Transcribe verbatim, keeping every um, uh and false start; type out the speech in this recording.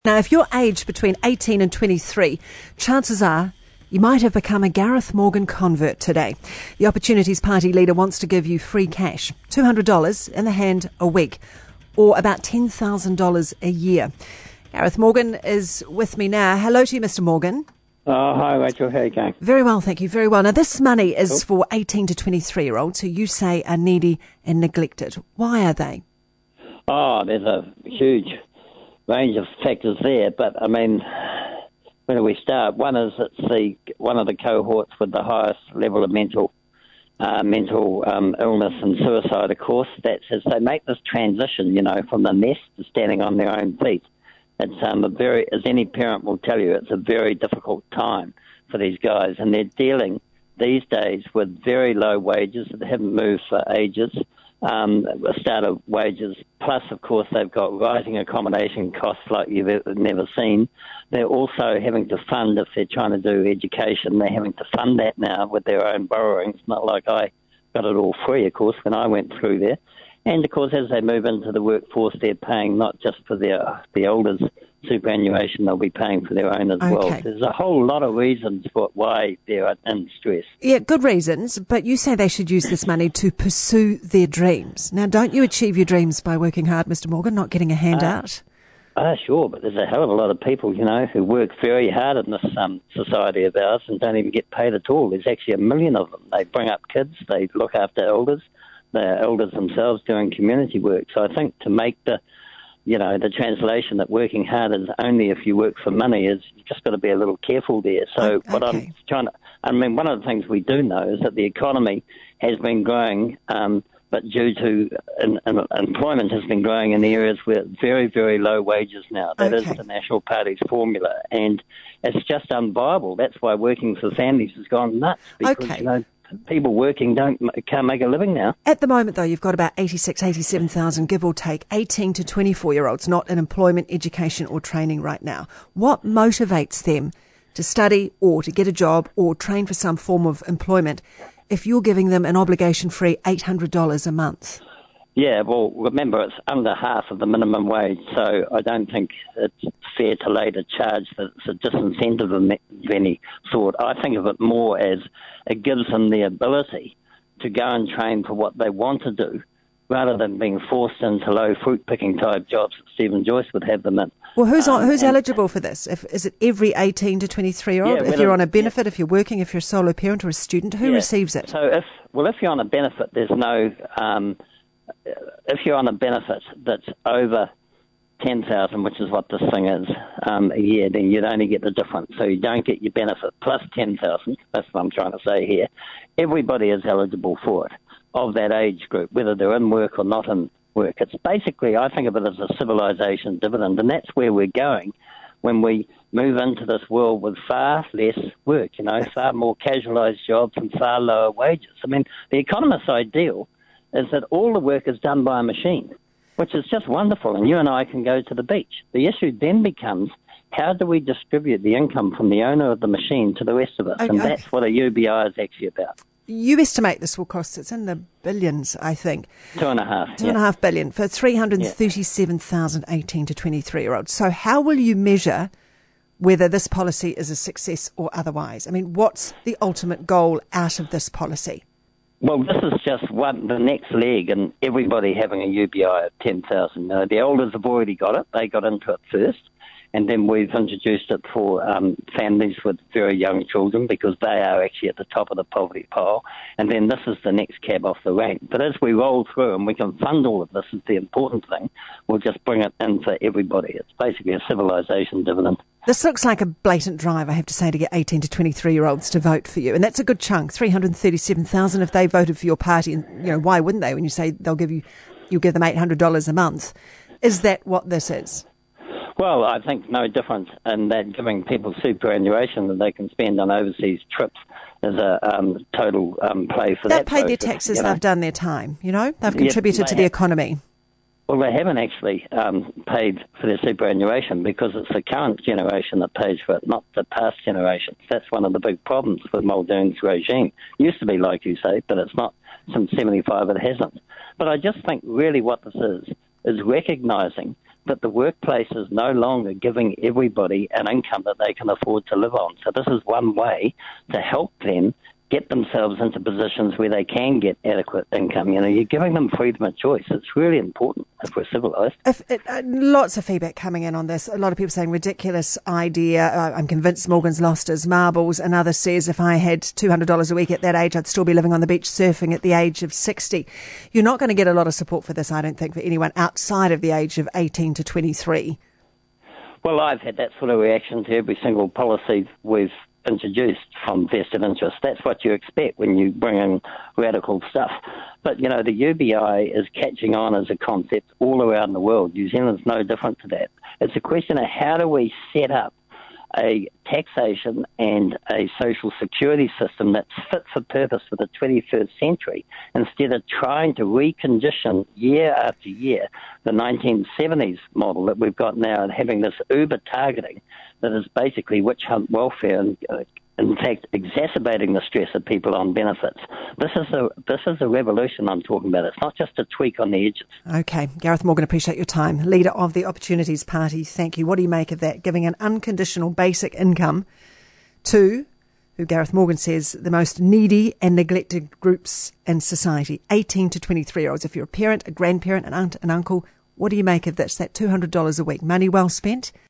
Now, if you're aged between eighteen and twenty-three, chances are you might have become a Gareth Morgan convert today. The Opportunities Party leader wants to give you free cash, two hundred dollars in the hand a week, or about ten thousand dollars a year. Gareth Morgan is with me now. Hello to you, Mister Morgan. Oh, hi, Rachel. How are you going? Very well, thank you. Very well. Now, this money is cool. for eighteen to twenty-three-year-olds who you say are needy and neglected. Why are they? Oh, there's a huge range of factors there, but I mean, where do we start? One is it's the one of the cohorts with the highest level of mental uh, mental um, illness and suicide. Of course, that's as they make this transition, you know, from the nest to standing on their own feet. It's um, a very, as any parent will tell you, it's a very difficult time for these guys, and they're dealing these days with very low wages that haven't moved for ages. Um, starter wages, plus, of course, they've got rising accommodation costs like you've never seen. They're also having to fund, if they're trying to do education, they're having to fund that now with their own borrowings. Not like I got it all free, of course, when I went through there. And, of course, as they move into the workforce, they're paying not just for their the elders' superannuation, they'll be paying for their own as okay. well. There's a whole lot of reasons for why they're in stress. Yeah, good reasons, but you say they should use this money to pursue their dreams. Now, don't you achieve your dreams by working hard, Mister Morgan, not getting a handout? Ah, uh, uh, sure, but there's a hell of a lot of people, you know, who work very hard in this um, society of ours and don't even get paid at all. There's actually a million of them. They bring up kids, they look after elders, the elders themselves doing community work. So I think to make the, you know, the translation that working hard is only if you work for money is you've just got to be a little careful there. So okay. what I'm trying to, I mean, one of the things we do know is that the economy has been growing, um, but due to in, in, employment has been growing in the areas where very, very low wages now. That okay. is the National Party's formula, and it's just unviable. That's why working for families has gone nuts because, okay. you know, people working don't can't make a living now. At the moment, though, you've got about eighty-six, eighty-seven thousand, give or take, eighteen to twenty-four-year-olds not in employment, education or training right now. What motivates them to study or to get a job or train for some form of employment if you're giving them an obligation-free eight hundred dollars a month? Yeah, well, remember, it's under half of the minimum wage, so I don't think it's fair to later charge that it's a disincentive of any sort. I think of it more as it gives them the ability to go and train for what they want to do, rather than being forced into low fruit-picking type jobs that Stephen Joyce would have them in. Well, who's um, on, who's eligible for this? If, is it every eighteen to twenty-three-year-old? Yeah, if you're on a benefit, yeah. if you're working, if you're a solo parent or a student, who yeah. receives it? So if, well, if you're on a benefit, there's no... Um, if you're on a benefit that's over ten thousand, which is what this thing is, um, a year, then you'd only get the difference. So you don't get your benefit plus ten thousand. That's what I'm trying to say here. Everybody is eligible for it of that age group, whether they're in work or not in work. It's basically, I think of it as a civilization dividend, and that's where we're going when we move into this world with far less work, you know, far more casualised jobs and far lower wages. I mean, the economist's ideal is that all the work is done by a machine, which is just wonderful, and you and I can go to the beach. The issue then becomes, how do we distribute the income from the owner of the machine to the rest of us? Okay. And that's what a U B I is actually about. You estimate this will cost, it's in the billions, I think. Two and a half. Two yeah. and a half billion for three hundred thirty-seven thousand eighteen to twenty-three-year-olds. So how will you measure whether this policy is a success or otherwise? I mean, what's the ultimate goal out of this policy? Well, this is just one, the next leg in everybody having a U B I of ten thousand. Now, the elders have already got it. They got into it first. And then we've introduced it for um, families with very young children because they are actually at the top of the poverty pile. And then this is the next cab off the rank. But as we roll through and we can fund all of this, is the important thing, we'll just bring it in for everybody. It's basically a civilization dividend. This looks like a blatant drive, I have to say, to get eighteen to twenty-three-year-olds to vote for you. And that's a good chunk, three hundred thirty-seven thousand if they voted for your party. And, you know, why wouldn't they when you say they'll give you, you'll give them eight hundred dollars a month? Is that what this is? Well, I think no different in that giving people superannuation that they can spend on overseas trips is a um, total um, play for that. They've paid process, their taxes, you know? They've done their time, you know? They've contributed yeah, to the economy. Well, they haven't actually um, paid for their superannuation because it's the current generation that pays for it, not the past generations. That's one of the big problems with Muldoon's regime. It used to be, like you say, but it's not. Since seventy-five it hasn't. But I just think really what this is, is recognising but the workplace is no longer giving everybody an income that they can afford to live on. So this is one way to help them get themselves into positions where they can get adequate income. You know, you're giving them freedom of choice. It's really important if we're civilised. If it, uh, lots of feedback coming in on this. A lot of people saying ridiculous idea. Uh, I'm convinced Morgan's lost his marbles. Another says if I had two hundred dollars a week at that age, I'd still be living on the beach surfing at the age of sixty. You're not going to get a lot of support for this, I don't think, for anyone outside of the age of eighteen to twenty-three. Well, I've had that sort of reaction to every single policy we've introduced from vested interest. That's what you expect when you bring in radical stuff. But, you know, the U B I is catching on as a concept all around the world. New Zealand's no different to that. It's a question of how do we set up a taxation and a social security system that's fit for purpose for the twenty-first century instead of trying to recondition year after year the nineteen seventies model that we've got now and having this uber targeting that is basically witch hunt welfare and uh, in fact exacerbating the stress of people on benefits. This is a this is a revolution I'm talking about. It's not just a tweak on the edges. Okay. Gareth Morgan, appreciate your time. Leader of the Opportunities Party, thank you. What do you make of that? Giving an unconditional basic income to, who Gareth Morgan says, the most needy and neglected groups in society, eighteen to twenty-three-year-olds. If you're a parent, a grandparent, an aunt, an uncle, what do you make of this? That two hundred dollars a week, money well spent?